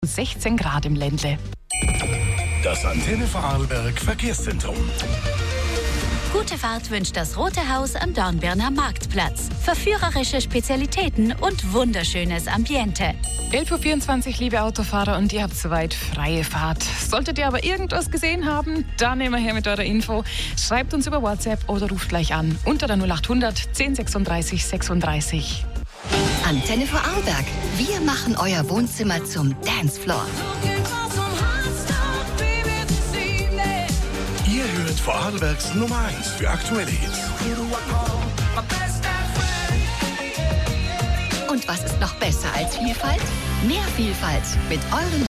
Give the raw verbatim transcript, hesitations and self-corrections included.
sechzehn Grad im Ländle. Das Antenne Vorarlberg Verkehrszentrum. Gute Fahrt wünscht das Rote Haus am Dornbirner Marktplatz. Verführerische Spezialitäten und wunderschönes Ambiente. elf Uhr vierundzwanzig, liebe Autofahrer, und ihr habt soweit freie Fahrt. Solltet ihr aber irgendwas gesehen haben, dann nehmen wir her mit eurer Info. Schreibt uns über WhatsApp oder ruft gleich an unter der null acht hundert zehn sechsunddreißig sechsunddreißig. Antenne Vorarlberg. Wir machen euer Wohnzimmer zum Dancefloor. Ihr hört Vorarlbergs Nummer eins für aktuelle Hits. Und was ist noch besser als Vielfalt? Mehr Vielfalt mit euren